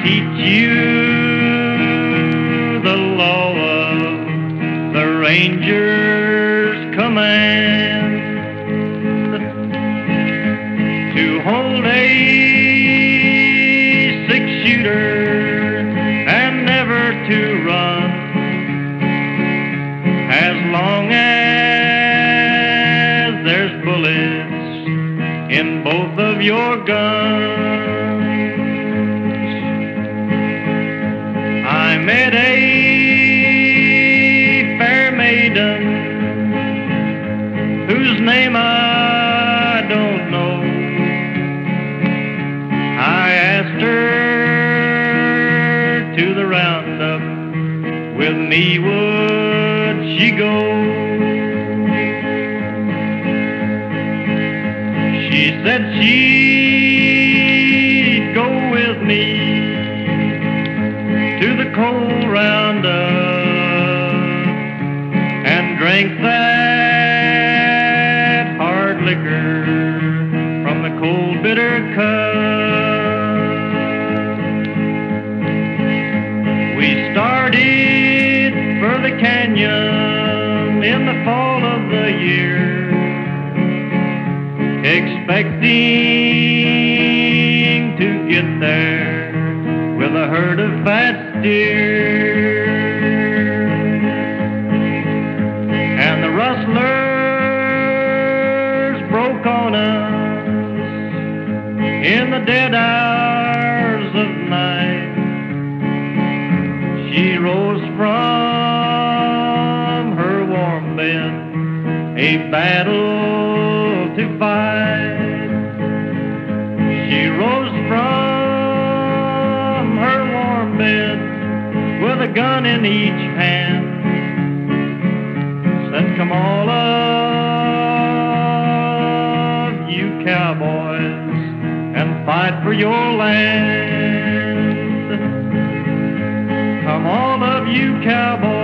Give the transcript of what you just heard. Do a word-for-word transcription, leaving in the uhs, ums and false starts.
teach you the law of the ranger's command, to hold a six-shooter and never to run, as long as there's bullets in both of your guns. I met a fair maiden whose name I don't know. I asked her to the roundup, with me would she go? She said she'd go with me to the cold roundup and drank that hard liquor from the cold bitter cup. We started for the canyon in the fall of the year, expecting to get there with a herd of fat steer. And the rustlers broke on us in the dead hours of night. She rose from her warm bed, a battle to fight. She rose from her warm bed with a gun in each hand, said, "Come all of you cowboys and fight for your land. Come all of you cowboys